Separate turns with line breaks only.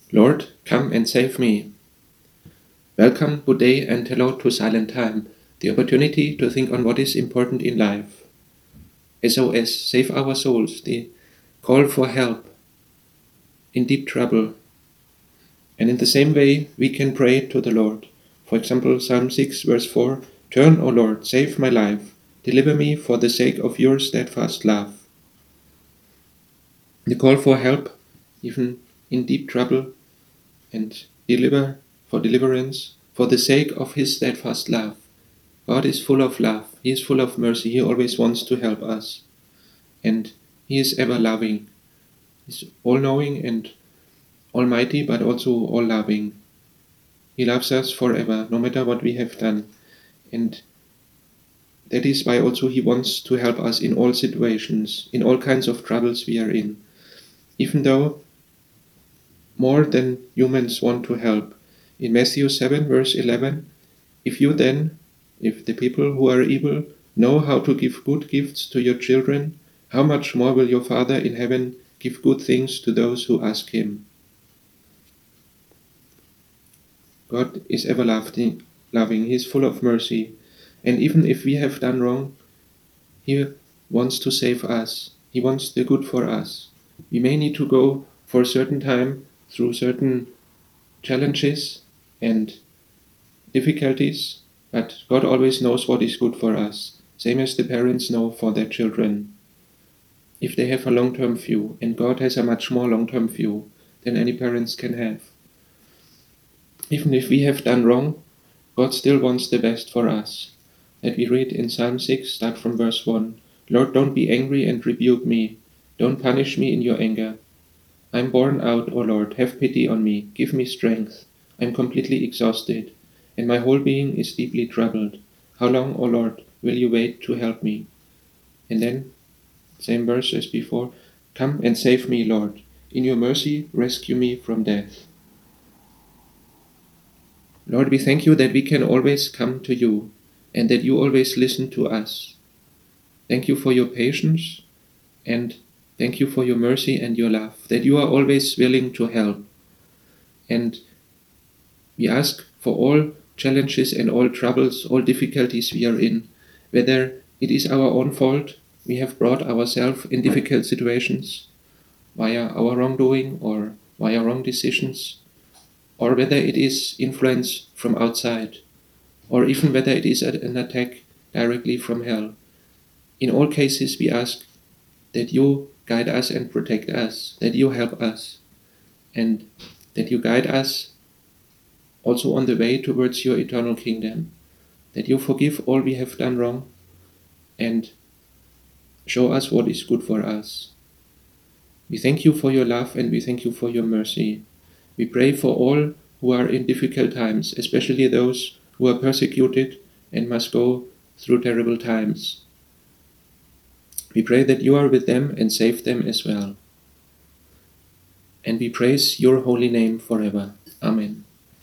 Lord, come and save me. Welcome, good day, and hello to Silent Time, the opportunity to think on what is important in life. SOS, save our souls, the call for help in deep trouble. And in the same way, we can pray to the Lord. For example, Psalm 6, verse 4, Turn, O Lord, save my life, deliver me for the sake of your steadfast love. The call for help, even in deep trouble, and deliverance, for the sake of his steadfast love. God is full of love, he is full of mercy, he always wants to help us. And he is ever loving. He's all-knowing and almighty, but also all-loving. He loves us forever, no matter what we have done. And that is why also he wants to help us in all situations, in all kinds of troubles we are in. Even though more than humans want to help. In Matthew 7, verse 11, if the people who are evil know how to give good gifts to your children, how much more will your Father in heaven give good things to those who ask him? God is everlasting, loving, he is full of mercy, and even if we have done wrong, he wants to save us, he wants the good for us. We may need to go for a certain time through certain challenges and difficulties, but God always knows what is good for us, same as the parents know for their children, if they have a long-term view, and God has a much more long-term view than any parents can have. Even if we have done wrong, God still wants the best for us. That we read in Psalm 6, start from verse 1. Lord, don't be angry and rebuke me. Don't punish me in your anger. I'm worn out, O Lord, have pity on me, give me strength. I'm completely exhausted, and my whole being is deeply troubled. How long, O Lord, will you wait to help me? And then, same verse as before, come and save me, Lord. In your mercy, rescue me from death. Lord, we thank you that we can always come to you, and that you always listen to us. Thank you for your patience, and thank you for your mercy and your love, that you are always willing to help. And we ask for all challenges and all troubles, all difficulties we are in, whether it is our own fault, we have brought ourselves in difficult situations via our wrongdoing or via wrong decisions, or whether it is influence from outside, or even whether it is an attack directly from hell. In all cases, we ask that you guide us and protect us, that you help us, and that you guide us also on the way towards your eternal kingdom, that you forgive all we have done wrong and show us what is good for us. We thank you for your love and we thank you for your mercy. We pray for all who are in difficult times, especially those who are persecuted and must go through terrible times. We pray that you are with them and save them as well. And we praise your holy name forever. Amen.